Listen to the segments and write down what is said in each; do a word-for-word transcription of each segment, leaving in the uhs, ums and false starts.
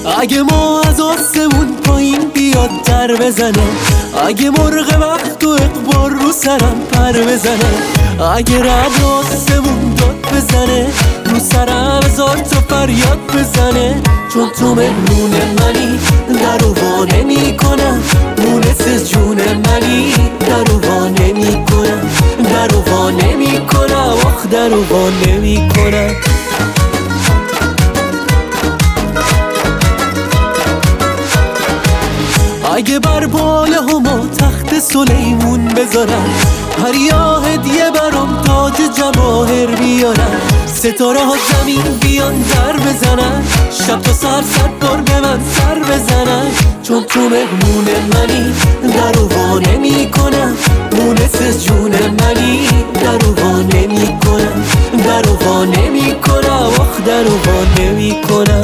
اگه ما از آسمون پایین بیاد در بزنه، اگه مرغ وقت و اقبال رو سرم پر بزنه، اگه رد آسمون داد بزنه رو سرم هزار تا فریاد بزنه، چون تو مهمون منی درو وا نمی‌کنم، مونس جون منی درو وا نمی‌کنم، درو وا نمی‌کنم، آخ درو وا نمی‌کنم. اگه بر باله هما تخت سلیمون بذارم، پریا هدیه برام تاج جواهر بیارم، ستاره ها زمین بیان در بزنن، شب تا سر صد بار به من سر بزنن، چون تو مهمون منی درو وا نمی‌کنم، مونس جون منی درو وا نمی‌کنم، درو وا نمی‌کنم، آخ درو وا نمی‌کنم.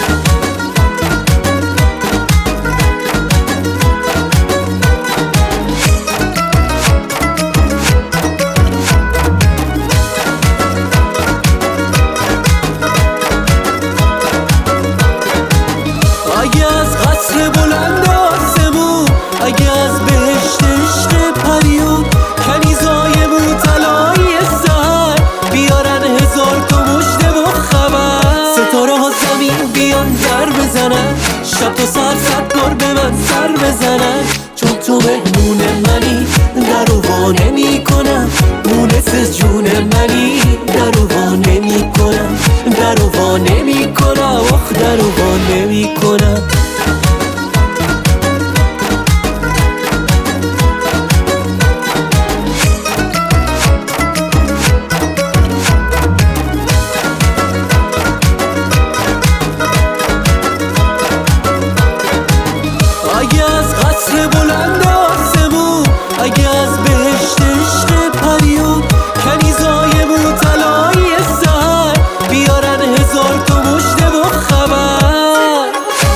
اگه از قصر بلند آسمون، اگه از بهشت عشق پریون، کنیزای موطلای سحر بیارن هزار تا مژده و خبر، ستاره ها زمین بیان در بزنن، شب تا سر صد بار به من سر بزنن، چون تو مهمون منی درو وا نمی‌کنم، مونس جون منی درو وا نمی‌کنم، درو وا نمی‌کنم، آخ درو وا نمی‌کنم. اگه از قصر بلند آسمون، اگه از بهشت عشق پریون، کنیزای موطلای سحر بیارن هزار تا مژده و خبر،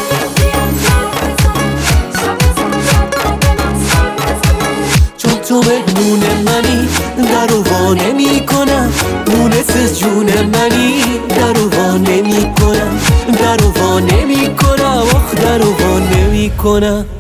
چون تو مهمون منی درو وا نمی‌کنم، مونس جون منی درو وا نمی‌کنم، درو وا نمی‌کنم، آخ درو وا نمی‌کنم.